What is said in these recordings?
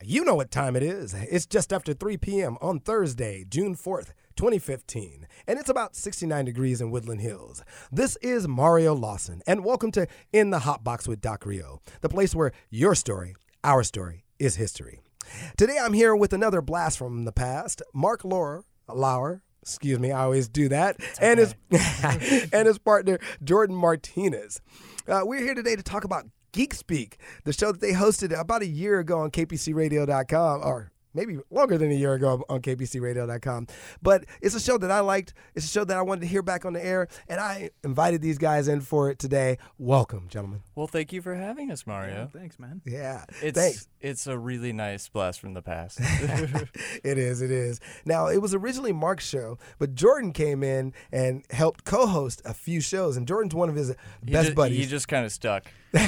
You know what time it is. It's just after 3 p.m. on Thursday, June 4th, 2015, and it's about 69 degrees in Woodland Hills. This is Mario Lawson, and welcome to In the Hot Box with Doc Rio, the place where your story, our story, is history. Today I'm here with another blast from the past, Mark Lauer, excuse me, I always do that, and his partner, Jordan Martinez. We're here today to talk about Geek Speak, the show that they hosted about a year ago on kpcradio.com, or maybe longer than a year ago on kpcradio.com. But it's a show that I liked. It's a show that I wanted to hear back on the air, and I invited these guys in for it today. Welcome, gentlemen. Well, thank you for having us, Mario. Yeah, thanks, man. Yeah, thanks. It's a really nice blast from the past. It is. Now, it was originally Mark's show, but Jordan came in and helped co-host a few shows, and Jordan's one of his best buddies. He just kind of stuck.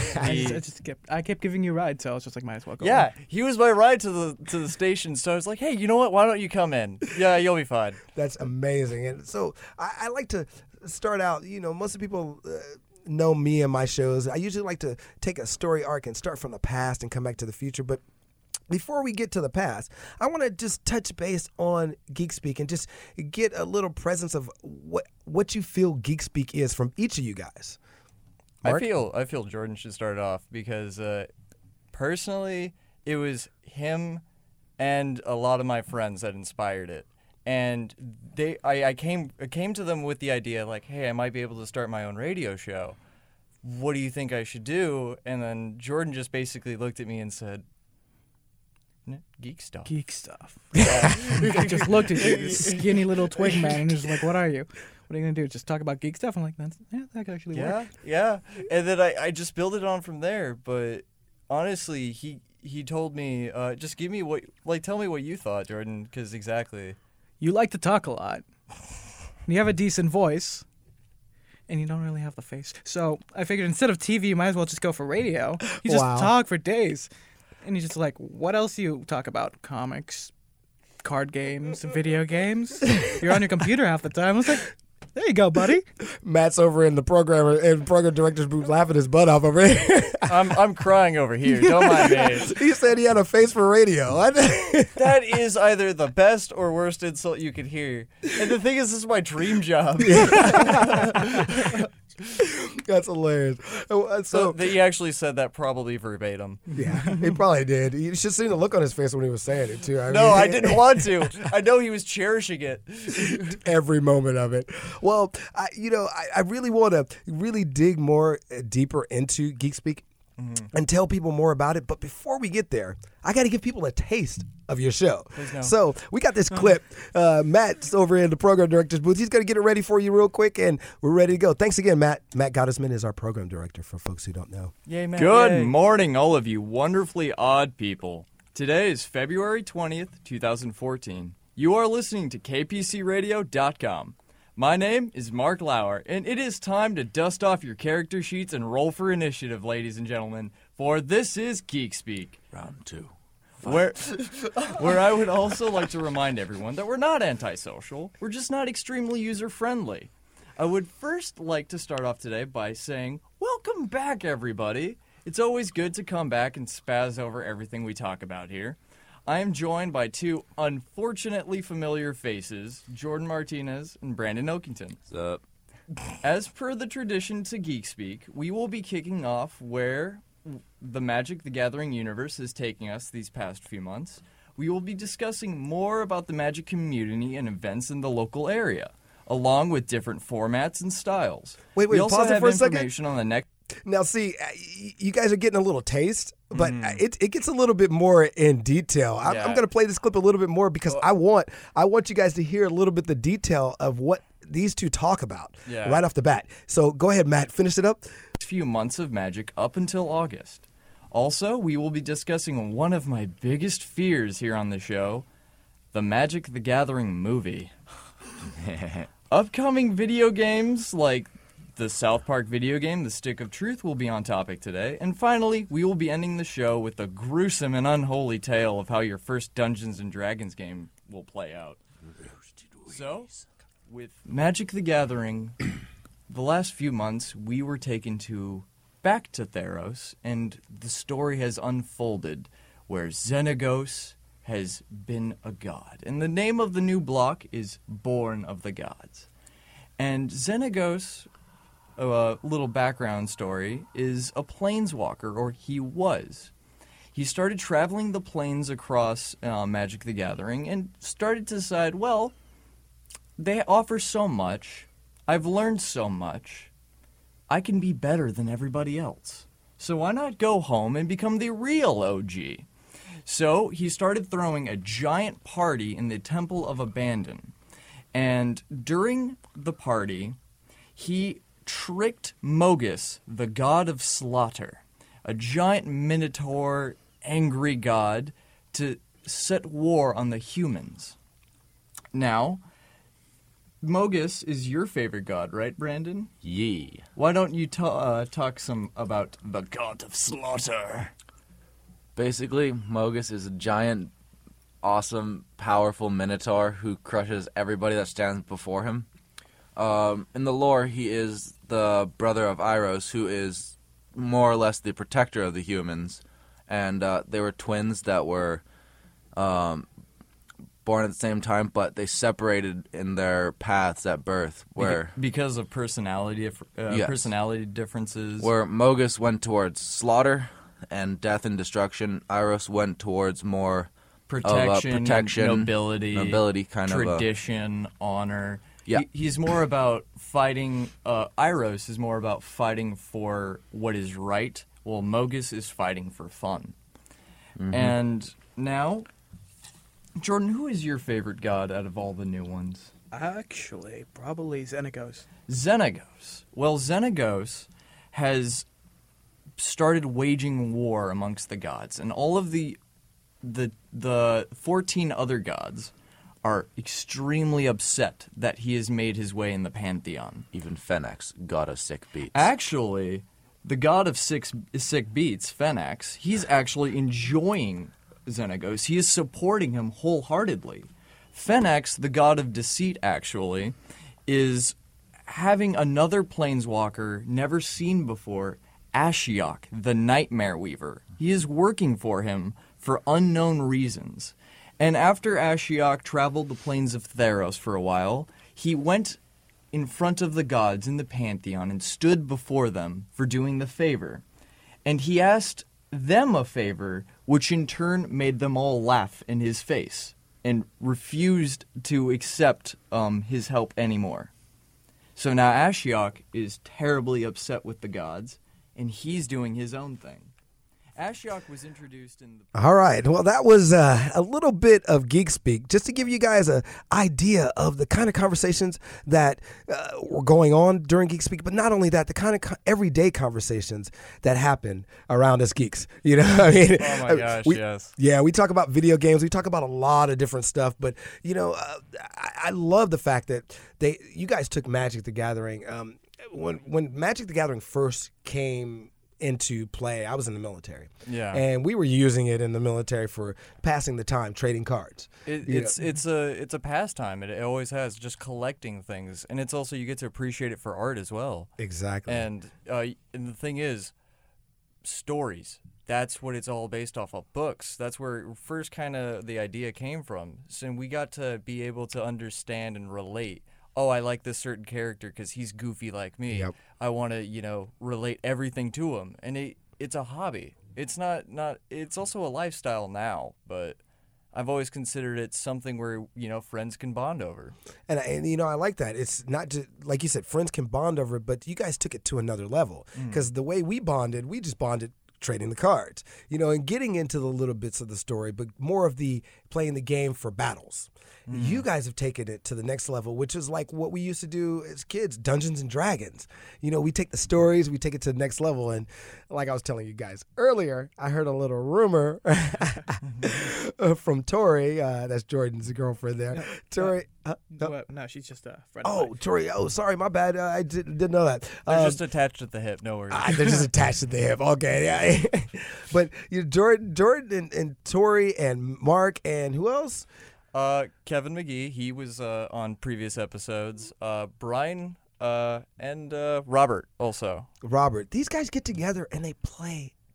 I kept giving you rides, so I was just like, might as well go. Yeah, he was my ride to the station, so I was like, hey, you know what? Why don't you come in? Yeah, you'll be fine. That's amazing. And so I like to start out, most of the people know me and my shows. I usually like to take a story arc and start from the past and come back to the future. But before we get to the past, I want to just touch base on Geek Speak and just get a little presence of what you feel Geek Speak is from each of you guys. Mark? I feel Jordan should start off because personally, it was him and a lot of my friends that inspired it. And I came to them with the idea like, hey, I might be able to start my own radio show. What do you think I should do? And then Jordan just basically looked at me and said, geek stuff. Geek stuff. Yeah. I just looked at you, this skinny little twig man, and was like, what are you? What are you going to do? Just talk about geek stuff? I'm like, that could actually work. Yeah. And then I just built it on from there. But honestly, he told me, just tell me what you thought, Jordan, because exactly. You like to talk a lot. You have a decent voice. And you don't really have the face. So I figured instead of TV, you might as well just go for radio. You just talk for days. And you're just like, what else do you talk about? Comics, card games, video games? You're on your computer half the time. I was like, there you go, buddy. Matt's over in the program director's booth laughing his butt off over here. I'm crying over here. Don't mind me. He said he had a face for radio. That is either the best or worst insult you could hear. And the thing is, this is my dream job. That's hilarious. So he actually said that probably verbatim. Yeah, he probably did. You should see the look on his face when he was saying it, too. I didn't want to. I know he was cherishing it. Every moment of it. Well, I really want to really dig deeper into Geek Speak and tell people more about it. But before we get there, I got to give people a taste of your show. No. So we got this clip. Matt's over in the program director's booth. He's going to get it ready for you real quick, and we're ready to go. Thanks again, Matt. Matt Gottesman is our program director for folks who don't know. Yay, Matt. Good morning, all of you wonderfully odd people. Today is February 20th, 2014. You are listening to kpcradio.com. My name is Mark Lauer, and it is time to dust off your character sheets and roll for initiative, ladies and gentlemen, for this is Geek Speak. Round 2. Where I would also like to remind everyone that we're not antisocial, we're just not extremely user-friendly. I would first like to start off today by saying, welcome back, everybody. It's always good to come back and spaz over everything we talk about here. I am joined by two unfortunately familiar faces, Jordan Martinez and Brandon Oakington. What's up? As per the tradition to Geek Speak, we will be kicking off where the Magic the Gathering universe is taking us these past few months. We will be discussing more about the Magic community and events in the local area, along with different formats and styles. Wait, we also pause it have for a second. information on the next. Now, see, you guys are getting a little taste, but it gets a little bit more in detail. I'm going to play this clip a little bit more because I want you guys to hear a little bit the detail of what these two talk about right off the bat. So go ahead, Matt, finish it up. Few months of Magic up until August. Also, we will be discussing one of my biggest fears here on the show, the Magic the Gathering movie. Upcoming video games like the South Park video game, The Stick of Truth, will be on topic today. And finally, we will be ending the show with a gruesome and unholy tale of how your first Dungeons & Dragons game will play out. So, with Magic the Gathering, the last few months, we were taken back to Theros, and the story has unfolded where Xenagos has been a god. And the name of the new block is Born of the Gods. And Xenagos, a little background story, is a planeswalker, or he was. He started traveling the planes across Magic the Gathering and started to decide, well, they offer so much. I've learned so much. I can be better than everybody else. So why not go home and become the real OG? So he started throwing a giant party in the Temple of Abandon. And during the party, he tricked Mogus, the god of slaughter, a giant minotaur, angry god, to set war on the humans. Now, Mogus is your favorite god, right, Brandon? Yee. Why don't you talk some about the god of slaughter? Basically, Mogus is a giant, awesome, powerful minotaur who crushes everybody that stands before him. In the lore, he is the brother of Iros, who is more or less the protector of the humans. And they were twins that were born at the same time, but they separated in their paths at birth. Where because of personality differences. Where Mogus went towards slaughter and death and destruction, Iros went towards more protection, nobility, kind of tradition, honor. Yeah. He's more about fighting. Iros is more about fighting for what is right, while Mogus is fighting for fun. Mm-hmm. And now, Jordan, who is your favorite god out of all the new ones? Actually, probably Xenagos. Xenagos. Well, Xenagos has started waging war amongst the gods, and all of the 14 other gods are extremely upset that he has made his way in the pantheon. Even Phenax, god of sick beats. Actually, the god of sick beats, Phenax, he's actually enjoying Xenagos. He is supporting him wholeheartedly. Phenax, the god of deceit, actually, is having another planeswalker never seen before, Ashiok, the Nightmare Weaver. He is working for him for unknown reasons. And after Ashiok traveled the plains of Theros for a while, he went in front of the gods in the pantheon and stood before them for doing the favor. And he asked them a favor, which in turn made them all laugh in his face and refused to accept his help anymore. So now Ashiok is terribly upset with the gods, and he's doing his own thing. Ashiok was introduced in the... All right. Well, that was a little bit of Geek Speak, just to give you guys an idea of the kind of conversations that were going on during Geek Speak, but not only that, the kind of everyday conversations that happen around us geeks. You know, I mean, oh my gosh, yes. Yeah, we talk about video games, we talk about a lot of different stuff, but you know, I love the fact that you guys took Magic the Gathering. When Magic the Gathering first came into play, I was in the military. Yeah. And we were using it in the military for passing the time, trading cards. It's a pastime. It always has, just collecting things. And it's also, you get to appreciate it for art as well. Exactly. And the thing is, stories. That's what it's all based off of. Books. That's where first kind of the idea came from. So we got to be able to understand and relate. Oh, I like this certain character because he's goofy like me. Yep. I want to, relate everything to him. And it's a hobby. It's not it's also a lifestyle now, but I've always considered it something where, friends can bond over. And I like that. It's not just, like you said, friends can bond over it, but you guys took it to another level. Because the way we just bonded trading the cards, and getting into the little bits of the story, but more of the playing the game for battles. You guys have taken it to the next level, which is like what we used to do as kids, Dungeons and Dragons. We take the stories, we take it to the next level. And like I was telling you guys earlier, I heard a little rumor from Tori, that's Jordan's girlfriend there. No, Tori. No, she's just a friend of Oh, mine. Tori. Oh, sorry, my bad. I didn't know that. They're just attached at the hip. No worries. They're just attached to the hip. Okay, yeah. But Jordan and Tori and Mark and who else? Kevin McGee, he was on previous episodes. Brian and Robert also. Robert. These guys get together and they play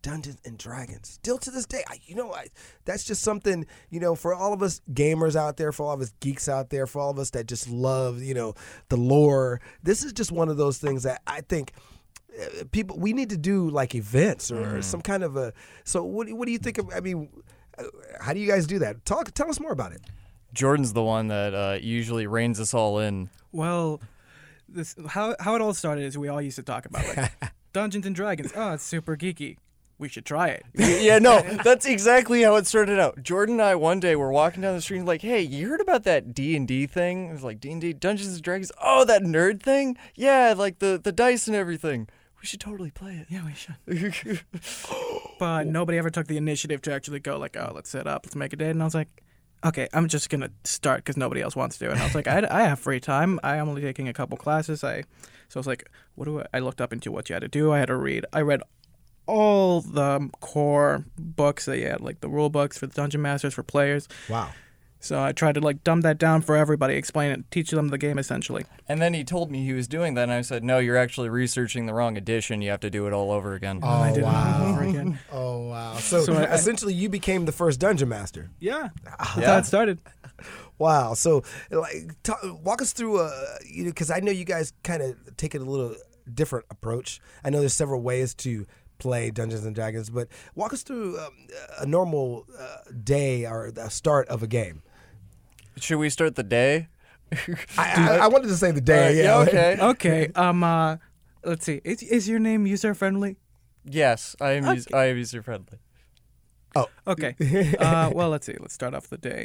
Dungeons and Dragons. Still to this day, that's just something, for all of us gamers out there, for all of us geeks out there, for all of us that just love, the lore. This is just one of those things that I think we need to do like events or some kind of a. So what do you think of? I mean, how do you guys do that? Tell us more about it. Jordan's the one that usually reins us all in. Well, how it all started is we all used to talk about like Dungeons and Dragons. Oh, it's super geeky. We should try it. Yeah, no, that's exactly how it started out. Jordan and I one day were walking down the street and like, hey, you heard about that D&D thing? It was like D&D, Dungeons and Dragons. Oh, that nerd thing? Yeah, like the dice and everything. We should totally play it. Yeah, we should. But nobody ever took the initiative to actually go like, oh, let's set up, let's make a date. And I was like, okay, I'm just going to start because nobody else wants to. And I was like, I have free time. I am only taking a couple classes. So I was like, I looked up into what you had to do. I had to read. I read all the core books that you had, like the rule books for the Dungeon Masters for players. Wow. So I tried to like dumb that down for everybody, explain it, teach them the game essentially. And then he told me he was doing that, and I said, no, you're actually researching the wrong edition. You have to do it all over again. Oh, I did wow. it all over again. Oh, wow. So essentially you became the first Dungeon Master. Yeah. That's how it started. Wow. So walk us through, because I know you guys kind of take it a little different approach. I know there's several ways to play Dungeons and Dragons, but walk us through a normal day or the start of a game. Should we start the day? I wanted to say the day. Yeah. Okay. Okay. Let's see. Is your name user friendly? Yes, I am. Okay. I am user friendly. Oh. Okay. Well, let's see. Let's start off the day.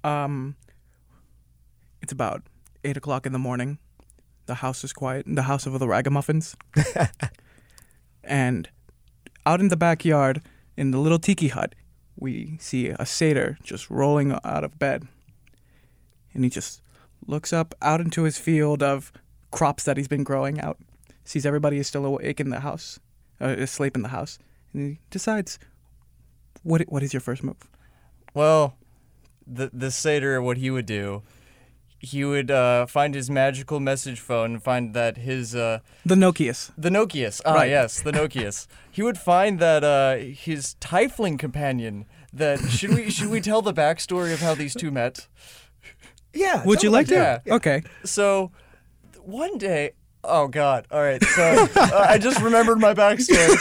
It's about 8:00 in the morning. The house is quiet. The house of the ragamuffins. And out in the backyard, in the little tiki hut, we see a satyr just rolling out of bed. And he just looks up out into his field of crops that he's been growing out. Sees everybody is still awake in the house, asleep in the house. And he decides, what is your first move? Well, the satyr, what he would do, he would find his magical message phone and find that his... The Nokius. The Nokius. Ah, Right. yes, the Nokius. He would find that his tiefling companion, that... Should we tell the backstory of how these two met? Yeah. Would you like to? Yeah. Okay. So, one day... Oh, God. All right, so I just remembered my backstory.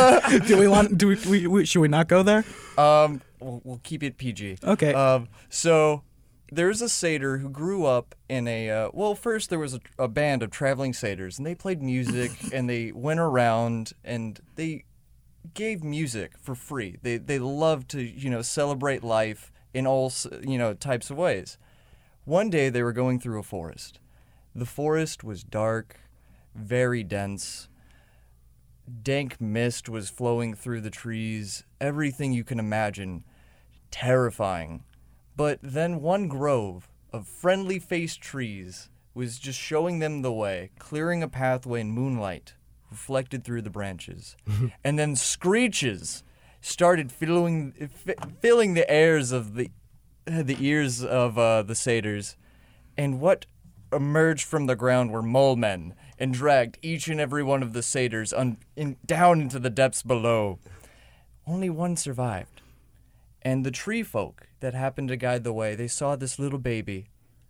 Should we not go there? We'll keep it PG. Okay. So... There's a satyr who grew up in a, first there was a band of traveling satyrs, and they played music, and they went around, and they gave music for free. They loved to, celebrate life in all, types of ways. One day they were going through a forest. The forest was dark, very dense. Dank mist was flowing through the trees, everything you can imagine. Terrifying. But then one grove of friendly-faced trees was just showing them the way, clearing a pathway in moonlight reflected through the branches. And then screeches started filling the ears of the ears of the satyrs. And what emerged from the ground were mole men and dragged each and every one of the satyrs down into the depths below. Only one survived. And the tree folk that happened to guide the way, they saw this little baby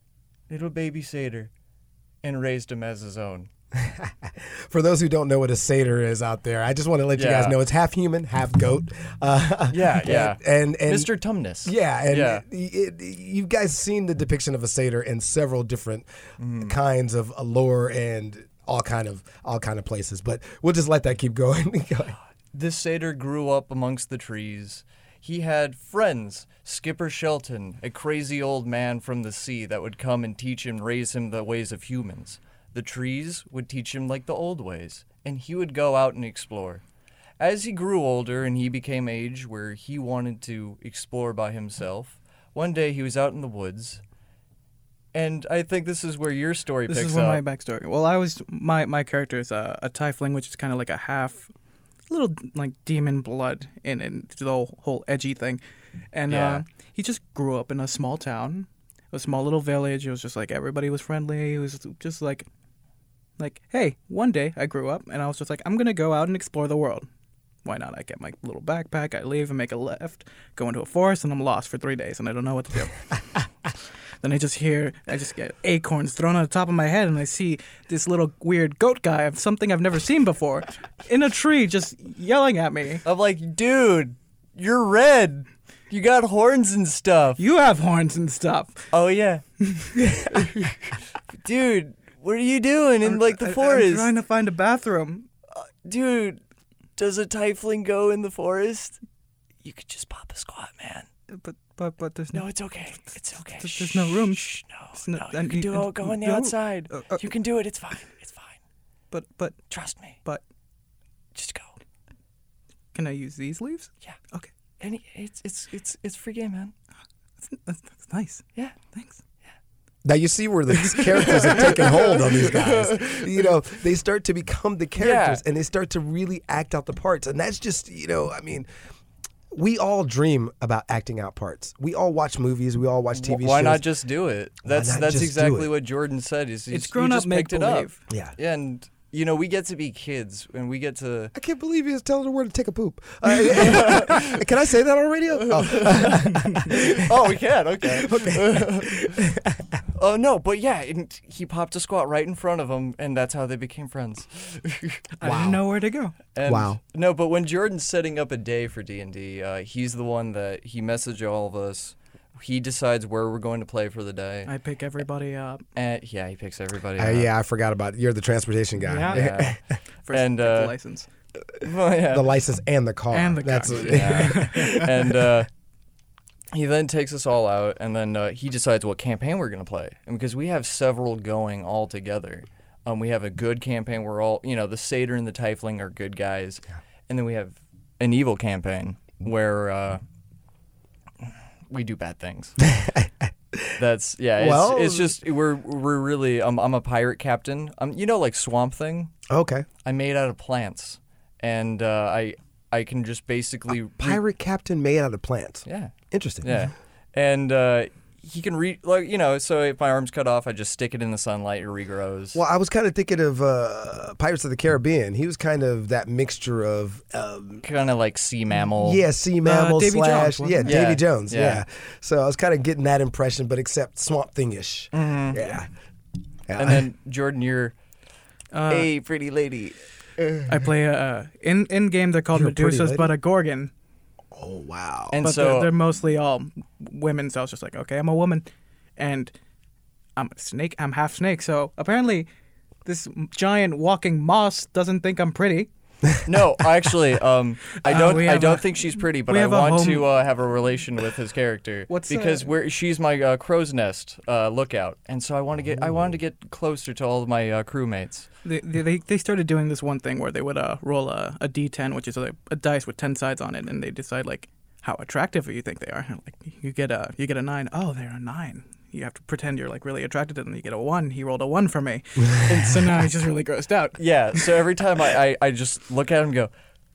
satyr, and raised him as his own. For those who don't know what a satyr is out there, I just want to let you guys know it's half human, half goat. Yeah. And Mr. Tumnus. Yeah, and you guys seen the depiction of a satyr in several different kinds of lore and all kind of places. But we'll just let that keep going. This satyr grew up amongst the trees. He had friends, Skipper Shelton, a crazy old man from the sea that would come and teach him, raise him the ways of humans. The trees would teach him like the old ways, and he would go out and explore. As he grew older and he became age where he wanted to explore by himself, one day he was out in the woods, and I think this is where your story picks up. This is where my backstory. Well, my character is a tiefling, which is kind of like a half... little like demon blood in the whole edgy thing, and he just grew up in a small town, a small little village. It was just like everybody was friendly. It was just like hey, one day I grew up and I was just like, I'm gonna go out and explore the world. why not? I get my little backpack, I leave and make a left, go into a forest, and I'm lost for 3 days, and I don't know what to do. Then I just get acorns thrown on the top of my head, and I see this little weird goat guy of something I've never seen before in a tree just yelling at me. I'm like, dude, you're red. You got horns and stuff. You have horns and stuff. Oh, yeah. Dude, what are you doing in, like, the forest? I'm trying to find a bathroom. Dude, does a tiefling go in the forest? You could just pop a squat, man. But there's No, it's okay. It's okay. There's no room. Shh, No, no. You can do it. Go on the outside. You can do it. It's fine. It's fine. But Trust me. but Just go. can I use these leaves? Yeah. Okay. And it's free game, man. That's nice. Yeah. Thanks. Now you see where these characters are taking hold on these guys. You know, they start to become the characters and they start to really act out the parts. And that's just, I mean, we all dream about acting out parts. We all watch movies. We all watch TV shows. Why not just do it? That's not just do exactly it? what Jordan said. It's grown up make believe. Yeah. And we get to be kids, and we get to. I can't believe he was telling her where to take a poop. Can I say that on radio? Oh, Oh, we can. Okay. Okay. Oh no, but yeah, and he popped a squat right in front of him, and that's how they became friends. I didn't know where to go. And Wow. No, but when Jordan's setting up a day for D&D, he's the one that he messaged all of us. He decides where we're going to play for the day. I pick everybody up. And he picks everybody up. yeah, I forgot about it. You're the transportation guy. Yeah. Yeah. First, And, pick the license. Well, yeah. The license and the car. And the car. That's Yeah. And he then takes us all out, and then he decides what campaign we're going to play. And because we have several going all together, we have a good campaign. We're all, the Satyr and the Tiefling are good guys. Yeah. And then we have an evil campaign where we do bad things. That's, yeah, Well, it's just, we're really, I'm a pirate captain. Like Swamp Thing? Okay. I made out of plants. And I can just basically... Pirate captain made out of plants. Yeah. Interesting. Yeah. And he can so if my arm's cut off, I just stick it in the sunlight, it regrows. Well, I was kind of thinking of Pirates of the Caribbean. He was kind of that mixture of... kind of like sea mammal. yeah, sea mammal Davy Jones, / wasn't yeah, it? Davy Yeah. Jones. Yeah. Yeah. So I was kind of getting that impression, but except Swamp Thing-ish. Mhm. Yeah. Yeah. And then, Jordan, you're Uh, a pretty lady. I play in game. They're called You're a pretty Medusas, lady? but a Gorgon. Oh, wow. And But so, they're mostly all women. So I was just like, okay, I'm a woman, and I'm a snake. I'm half snake. So apparently, this giant walking moss doesn't think I'm pretty. no, actually, I we I have don't a- think she's pretty, but we I have a want home- to have a relation with his character because she's my crow's nest lookout, and so I wanted to get closer to all of my crewmates. They started doing this one thing where they would roll a d10, which is a dice with 10 sides on it, and they decide like how attractive you think they are. Like you get a 9. Oh, they're a 9. You have to pretend you're like really attracted to them. You get a 1. He rolled a 1 for me, and so now he's just really grossed out. Yeah, so every time I just look at him and go,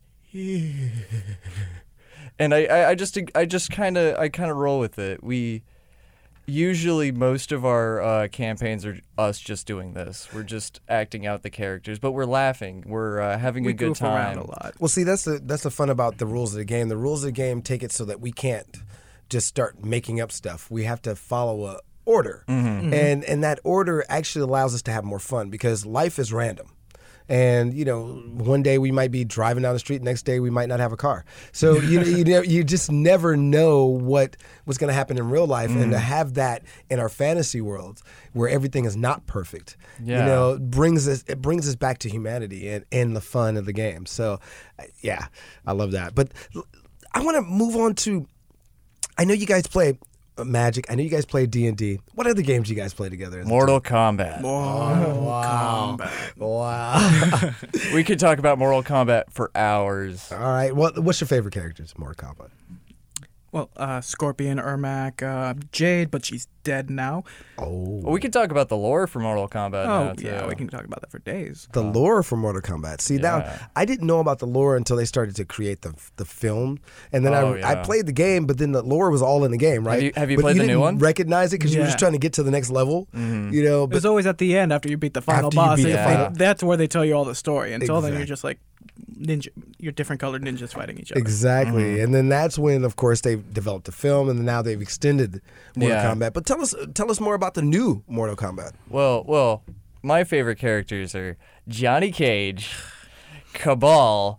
and I just kind of roll with it. We usually most of our campaigns are us just doing this. We're just acting out the characters, but we're laughing. We're having We a good goof around time. a lot. Well, see, that's the fun about the rules of the game. The rules of the game take it so that we can't just start making up stuff. We have to follow a order, and that order actually allows us to have more fun because life is random. And one day we might be driving down the street, next day we might not have a car. So you just never know what's going to happen in real life, and to have that in our fantasy worlds where everything is not perfect, brings us back to humanity and the fun of the game. So, yeah, I love that. But I want to move on to. I know you guys play Magic. I know you guys play D&D. What other games do you guys play together? as a Mortal Kombat. Wow. Wow. We could talk about Mortal Kombat for hours. All right. Well, what's your favorite characters in Mortal Kombat? Well, Scorpion, Ermac, Jade, but she's dead now. Oh. Well, we could talk about the lore for Mortal Kombat now, too. Yeah, we can talk about that for days. The lore for Mortal Kombat. See, now Yeah. I didn't know about the lore until they started to create the film, and then I Yeah. played the game, but then the lore was all in the game, right? Have you But played the new didn't one? Recognize it because you were Yeah. just trying to get to the next level, It was But always at the end after you beat the final After you boss. beat the final- That's where they tell you all the story. Until then, you're Exactly. just like ninja. your different colored ninjas fighting each other. Exactly. And then that's when, of course, they've developed the film, and now they've extended Mortal Kombat. But tell us more about the new Mortal Kombat. Well, my favorite characters are Johnny Cage, Cabal,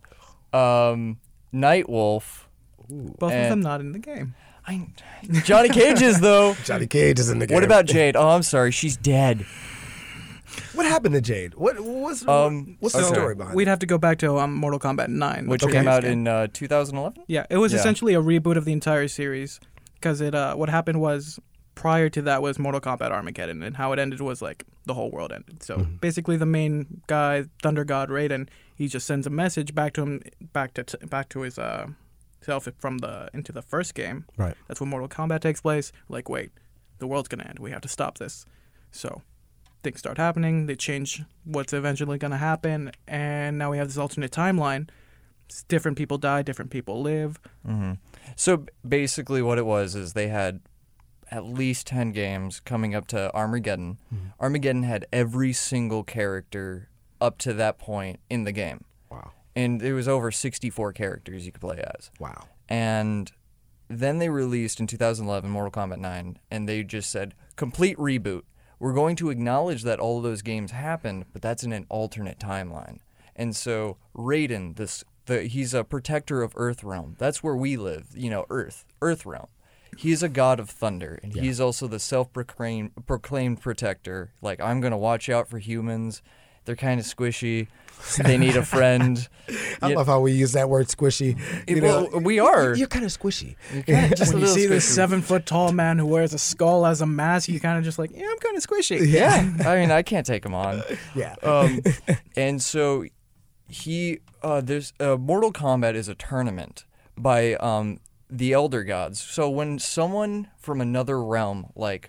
Nightwolf. Both of them not in the game. Johnny Cage is, though. Johnny Cage is in the game. What about Jade? Oh, I'm sorry, she's dead. What happened to Jade? What's the story behind it? We'd have to go back to Mortal Kombat 9. Which came out in 2011? Yeah, it was essentially a reboot of the entire series. Because what happened was, prior to that was Mortal Kombat Armageddon, and how it ended was like the whole world ended. So basically the main guy, Thunder God Raiden, he just sends a message back to him, back to his self into the first game. Right. That's when Mortal Kombat takes place. Like, wait, the world's going to end. We have to stop this. So things start happening. They change what's eventually going to happen, and now we have this alternate timeline. Different people die, different people live. Mm-hmm. So basically what it was is they had at least 10 games coming up to Armageddon. Armageddon had every single character up to that point in the game. Wow. And there was over 64 characters you could play as. Wow. And then they released in 2011 Mortal Kombat 9, and they just said, complete reboot. We're going to acknowledge that all of those games happened, but that's in an alternate timeline. And so Raiden, he's a protector of Earthrealm. That's where we live, Earthrealm. He's a god of thunder, and he's also the self-proclaimed protector. Like, I'm going to watch out for humans. They're kind of squishy. They need a friend. I love how we use that word squishy. We are. You're kind of squishy. When you see this 7-foot-tall man who wears a skull as a mask, you kind of just like, yeah, I'm kind of squishy. Yeah. I mean, I can't take him on. Yeah. And so there's Mortal Kombat is a tournament by the Elder Gods. So when someone from another realm, like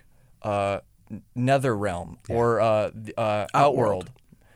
Nether Realm or Outworld,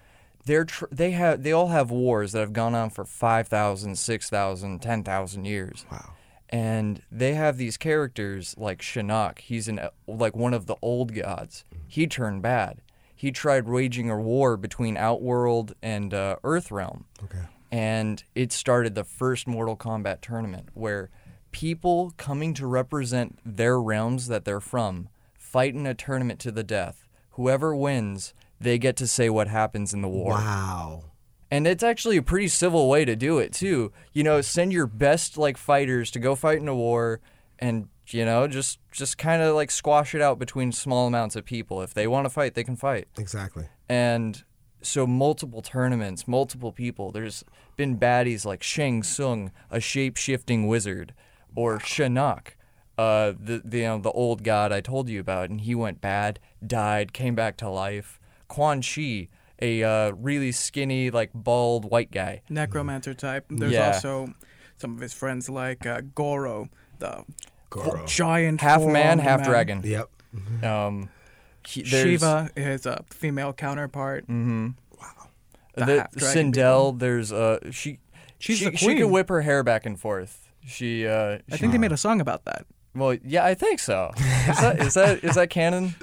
they all have wars that have gone on for 5,000, 6,000, 10,000 years. Wow. And they have these characters like Shinnok. He's like one of the old gods. He turned bad. He tried waging a war between Outworld and Earthrealm. Okay. And it started the first Mortal Kombat tournament where people coming to represent their realms that they're from fight in a tournament to the death. Whoever wins, they get to say what happens in the war. Wow. And it's actually a pretty civil way to do it, too. Send your best, fighters to go fight in a war and, just kind of, squash it out between small amounts of people. If they want to fight, they can fight. Exactly. And so multiple tournaments, multiple people. There's been baddies like Shang Tsung, a shape-shifting wizard, or Shinnok, the old god I told you about, and he went bad, died, came back to life. Quan Chi, a really skinny, bald white guy. Necromancer type. There's also some of his friends like Goro, the giant half man, half man. dragon. Yep. Shiva is a female counterpart. Mm-hmm. Wow. Sindel, there's She's the queen. She can whip her hair back and forth. I think they made a song about that. Well, yeah, I think so. Is that canon?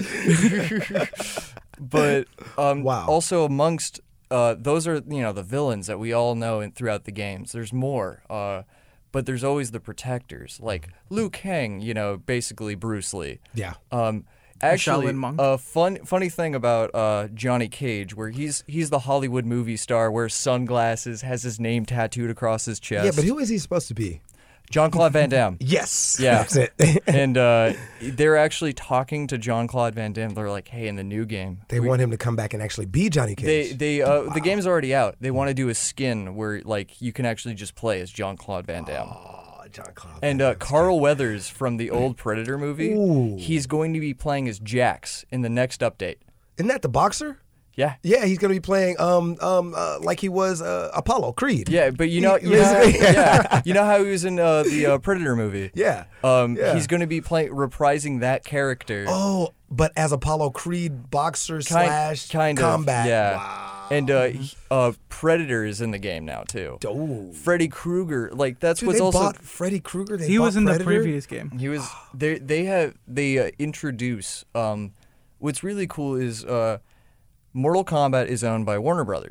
But wow. Also amongst those are the villains that we all know throughout the games. There's more, but there's always the protectors like Liu Kang. Basically Bruce Lee. Yeah. Actually, Shaolin monk. a funny thing about Johnny Cage, where he's the Hollywood movie star, wears sunglasses, has his name tattooed across his chest. Yeah, but who is he supposed to be? Jean-Claude Van Damme. Yes. Yeah. That's it. And they're actually talking to Jean-Claude Van Damme. They're like, hey, in the new game. They want him to come back and actually be Johnny Cage. The game's already out. They want to do a skin where you can actually just play as Jean-Claude Van Damme. Oh, Jean-Claude. And Carl Weathers from the old Predator movie, he's going to be playing as Jax in the next update. Isn't that the boxer? Yeah. Yeah, he's going to be playing like he was Apollo Creed. Yeah, but you know how he was in the Predator movie. Yeah. He's going to be reprising that character. Oh, but as Apollo Creed boxer slash kind combat. Of, yeah. Wow. And Predator is in the game now too. Oh. Freddy Krueger, that's Dude, what's they also. bought Freddy Krueger. He was in Predator? the previous game. He was. They introduce. What's really cool is Mortal Kombat is owned by Warner Brothers.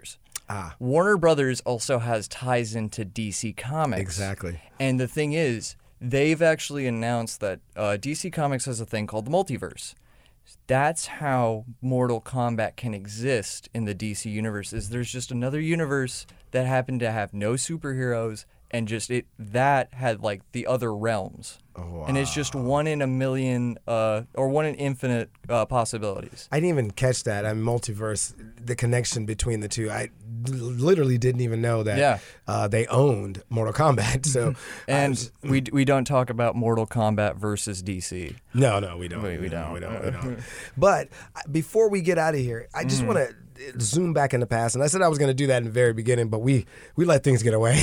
Warner Brothers also has ties into DC Comics. Exactly. And the thing is, they've actually announced that DC Comics has a thing called the multiverse. That's how Mortal Kombat can exist in the DC universe. Is there's just another universe that happened to have no superheroes, and just that had like the other realms. Oh, wow. And it's just 1 in a million or 1 in infinite possibilities. I didn't even catch that. I mean, multiverse, the connection between the two. I literally didn't even know that they owned Mortal Kombat. So, and we don't talk about Mortal Kombat versus DC. No, we don't. We don't. But before we get out of here, I just want to zoom back in the past, and I said I was going to do that in the very beginning, but we let things get away.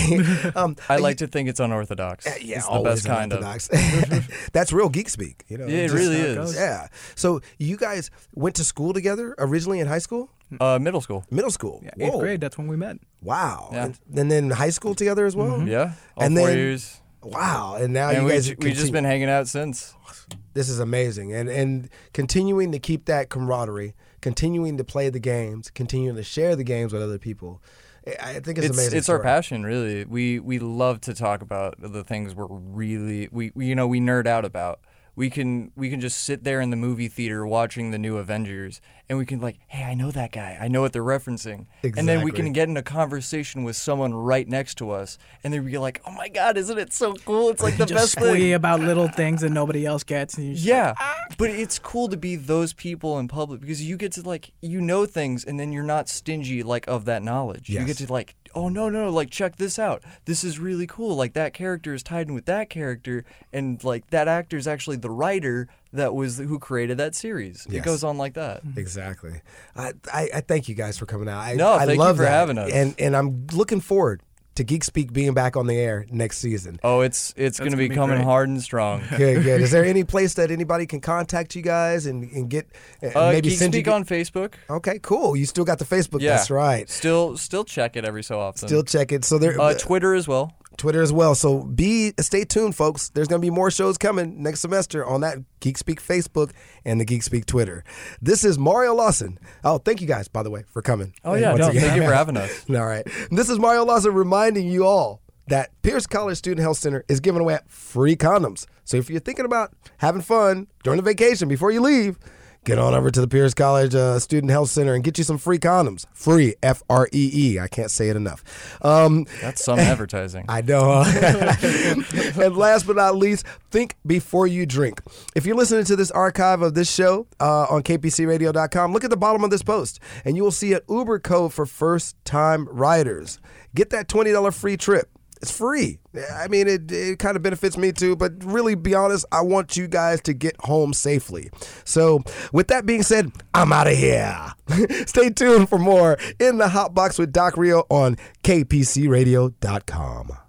I like to think it's unorthodox. Yeah, it's the always best kind unorthodox. That's real geek speak. You know, yeah, it really is. Yeah. So you guys went to school together originally in high school? Middle school. Middle school. Yeah, 8th grade. That's when we met. Wow. Yeah. And then high school together as well? Yeah. All and 4 then, years. Wow. And now And you guys we just been hanging out since. This is amazing. And continuing to keep that camaraderie, continuing to play the games, continuing to share the games with other people. I think it's amazing. It's our passion, really. We love to talk about the things we're really we nerd out about. We can just sit there in the movie theater watching the new Avengers, and we can like, hey, I know that guy. I know what they're referencing. Exactly. And then we can get in a conversation with someone right next to us, and then we get like, oh my God, isn't it so cool? It's like the best Just thing. about little things that nobody else gets. And Yeah, but it's cool to be those people in public because you get to like, you know things, and then you're not stingy like of that knowledge. Yes. You get to like, oh no, like check this out. This is really cool. Like that character is tied in with that character, and like that actor is actually the writer who created that series. Yes. It goes on like that. Exactly. I thank you guys for coming out. I Thank love you for that. having us. And I'm looking forward to Geek Speak being back on the air next season. Oh, it's going to be be coming great. hard and strong. Good. Is there any place that anybody can contact you guys and get maybe Geek send Speak you? on Facebook. Okay, cool. You still got the Facebook. Yeah. That's right. Still check it every so often. Still check it. So there. Twitter as well. Twitter as well. So stay tuned, folks. There's going to be more shows coming next semester on that Geek Speak Facebook and the Geek Speak Twitter. This is Mario Lawson. Oh, thank you guys, by the way, for coming. Oh yeah, Once again. thank you for having us. All right. This is Mario Lawson reminding you all that Pierce College Student Health Center is giving away free condoms. So if you're thinking about having fun during the vacation before you leave, get on over to the Pierce College Student Health Center and get you some free condoms. Free, F-R-E-E. I can't say it enough. That's some advertising. I know. And last but not least, think before you drink. If you're listening to this archive of this show on kpcradio.com, look at the bottom of this post, and you will see an Uber code for first-time riders. Get that $20 free trip. It's free. I mean, it kind of benefits me too, but really, be honest, I want you guys to get home safely. So with that being said, I'm out of here. Stay tuned for more In the Hot Box with Doc Rio on kpcradio.com.